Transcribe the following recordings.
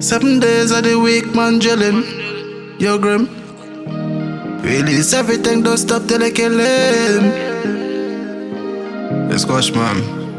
7 days of the week, man, drilling. Yo, grim. Release everything, don't stop till they kill him. Let's squash, man.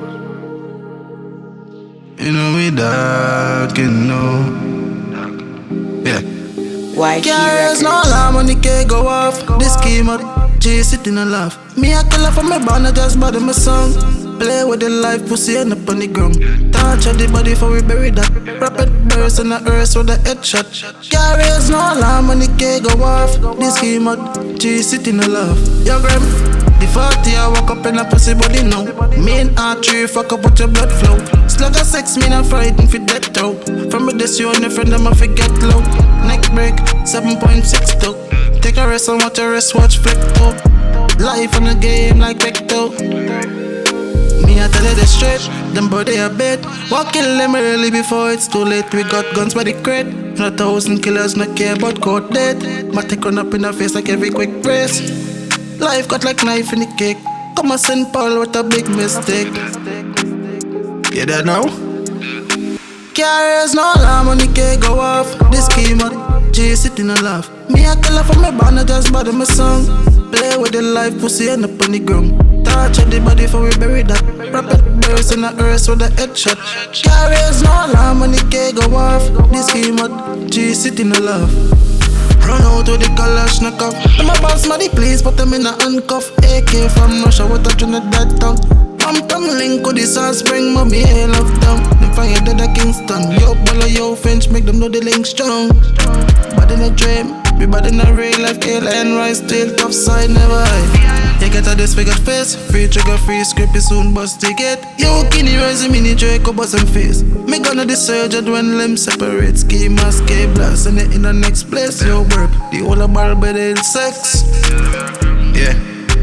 You know we dark, you know. Yeah. Carriers no alarm when the K go off. This scheme of G sitting and laugh. Me a killer from my band, I just body my song. Play with the life, pussy end up on the ground. Touch the body for we bury that. Rapid burst in the earth with a headshot. Carriers no alarm when the K go off. This scheme of G sitting and laugh. Yo, Grim. The 40 I walk up in a pussy body now. Main artery fuck up with your blood flow. Slug a sex me not frightened for death though. From a this you and your friend them I forget low. Neck break 7.6 though. Take a rest and watch a rest, watch flick though. Life on the game like Vecto. Me I tell you the straight, them boy they a bait. Walk kill them early before it's too late. We got guns by the crate. 1,000 killers not care about court date. My take run up in the face like every quick brace. Life got like knife in the cake. Come on St. Paul with a big mistake. You that now? Carriers no alarm when the K go off. This scheme of G sitting and laugh. Me a killer from my band, I just body my song. Play with the life, pussy end up on the ground. Touch the body for we bury that. Rapid burst in the earth with a headshot. Carriers no alarm when the K go off. This scheme of G sitting and laugh. Run out with the Kalashnikov. Them a boss money please, put them in a handcuff. AK from Russia with a Trinidad tongue. I'm link with the sauce, bring mommy hail of them. Them fire dead at Kingston. Yo, Bella, yo, Finch, make them know the link strong. But in a dream, we bad in a real life. K-Line, rise, still tough side, never hide. You get a disfigured face, free trigger, free script, soon bust ticket. Yo, Kinney, rise, mini Draco, bust and face. Me gonna the surgeon when limb separate. Ski mask, K-blast, and it in the next place. Yo, burp, the whole of bar better in sex. Yeah.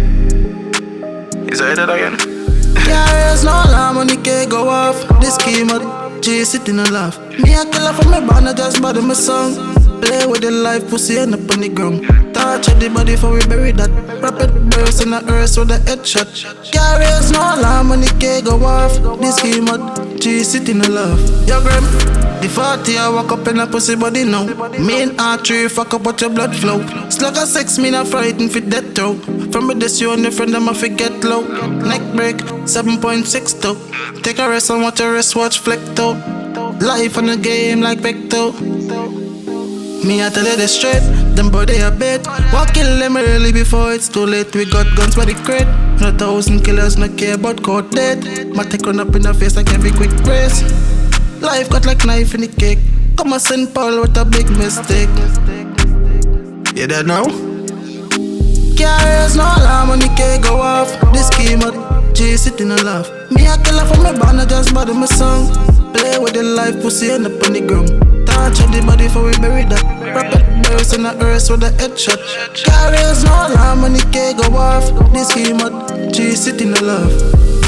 Is that it again? Carriers no alarm when the K go off. This scheme of G sitting and laugh. Me a killer from my band, I just body my song. Play with the life, pussy end up on the ground. Touch the body for we bury that. Rapid burst in the earth with a headshot. Carriers no alarm when the K go off. This scheme of G sitting and laugh. Yo, Grim. The 40 I walk up in a pussy body now. Main artery fuck up with your blood flow. Slug a sex me not frightened for death though. From a this you and your friend them I forget low. Neck break 7.6 though. Take a rest and watch a rest, watch flick though. Life on the game like Vecto. Me I tell you the straight, them boy they a bait. Walk kill them early before it's too late. We got guns by the crate. 1,000 killers not care about court date. My take run up in the face like every quick brace. Life got like knife in the cake. Come on St. Paul with a big mistake. You that now? Carriers no alarm when the K go off. This scheme of G sitting and laugh. Me a killer from my band, I just body my song. Play with the life, pussy end up on the ground. Touch the body for we bury that. Rapid burst in the earth with a headshot. Carriers no alarm when the K go off. This scheme of G sitting and laugh.